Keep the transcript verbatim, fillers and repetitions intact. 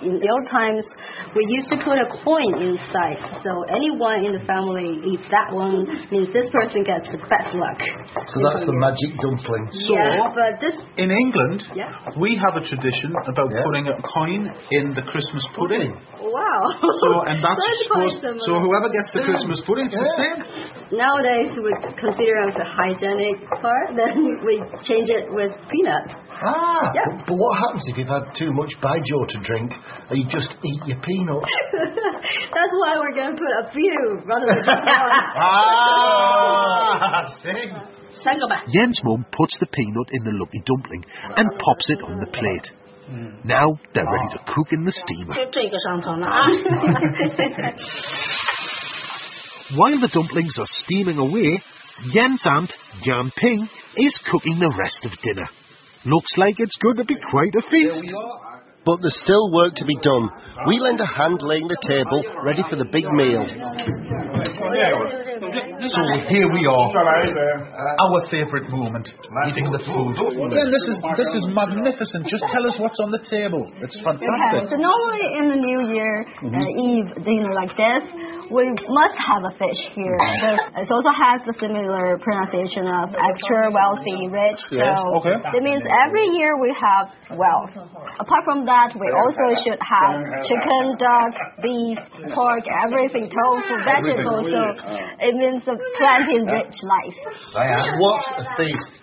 In the old times, we used to put a coin inside. So anyone in the family eats that one, means this person gets the best luck. So that's the magic dumpling. So, yeah, but this... in England, yeah. we have a tradition about yeah. putting a coin in the Christmas pudding. Wow. So, and that's, that's supposed, so whoever gets the Christmas pudding, it's yeah. the same. Nowadays, we consider it the hygienic part, then we change it with peanuts. Ah, yeah. but, but what happens if you've had too much baijiu to drink and you just eat your peanuts? That's why we're going to put a few rather than just one. Ah, sing. Yen's mum puts the peanut in the lucky dumpling and pops it on the plate. Mm. Now they're ready to cook in the steamer. While the dumplings are steaming away, Yen's aunt, Jan Ping, is cooking the rest of dinner. Looks like it's going to be quite a feast. But there's still work to be done. We lend a hand laying the table, ready for the big meal. So here we are, our favourite moment, eating the food. Yeah, this is this is magnificent. Just tell us what's on the table. It's fantastic. Okay, so normally in the New Year mm-hmm. uh, Eve dinner like this, we must have a fish here. It also has the similar pronunciation of extra wealthy, rich. Yes, so okay. That means every year we have wealth. Apart from that, we also should have chicken, duck, beef, pork, everything, tofu, vegetables. So it means a plenty rich life. What a feast.